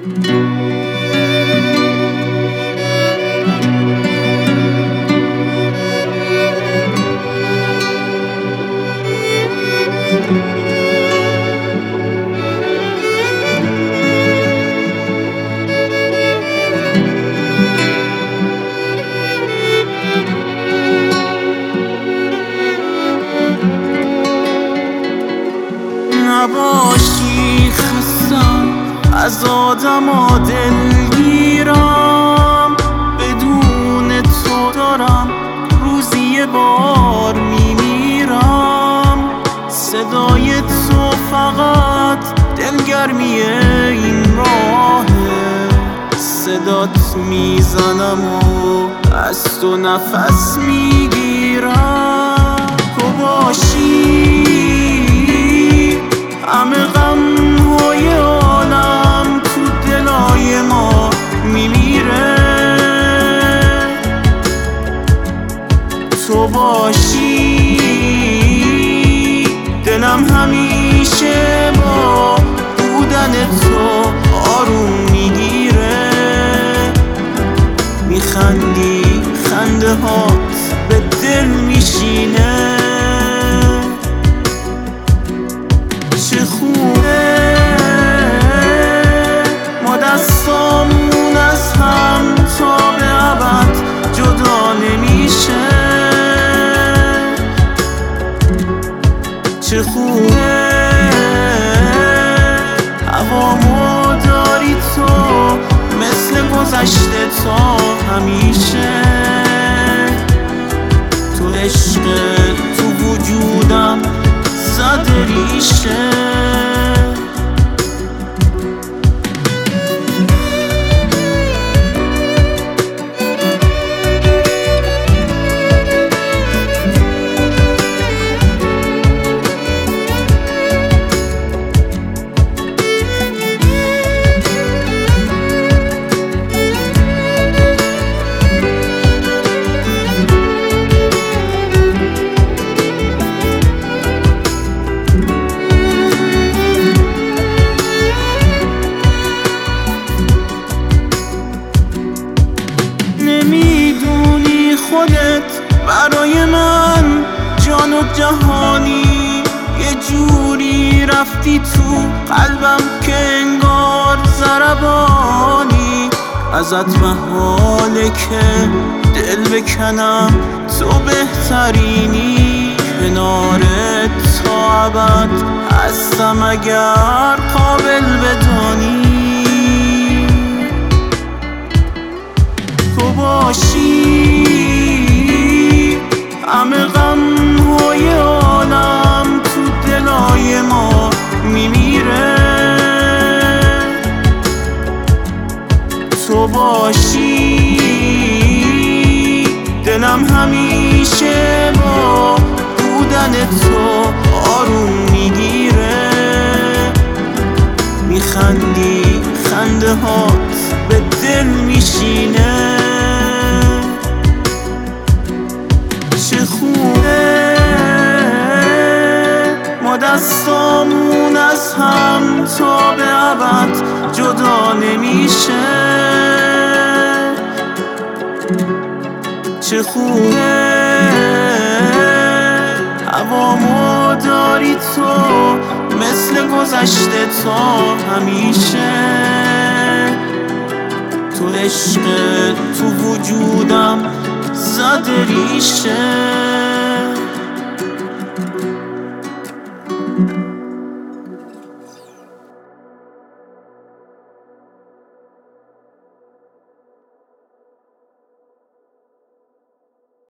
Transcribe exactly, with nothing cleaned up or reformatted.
نباشی خستم از آدما دلگیرم، بدون تو دارم روزی یه بار میمیرم. صدای تو فقط دلگرمی این راهه، صدات میزنم و از تو نفس میگیرم. تو باشی همه غم‌های عالم تو دلای ما میمیره. تو باشی دلم همیشه با بودن تو آروم میگیره. میخندی خنده هات به دل میشینه. چه خوبه ما دستامون از هم تا به ابد جدا نمیشه. چه خوبه هوامو داری تو مثل گذشته تا همیشه. تو عشق تو وجودم زده ریشه. نمیدونی خودت برای من جان و جهانی، یه جوری رفتی تو قلبم که انگار ضربانی. ازت محاله که دل بکنم، تو بهترینی. کنارت تا ابد هستم اگر قابل بدانی. تو باشی همه غم‌های عالم تو دلای ما میمیره. تو باشی دلم همیشه با بودن تو آروم میگیره. میخندی خنده هات به دل میشینه. چه خوبه ما دستامون از هم تا به ابد جدا نمیشه. چه خوبه هوامو داری تو مثل گذشته تا همیشه. تو عشق تو وجودم زده ریشه.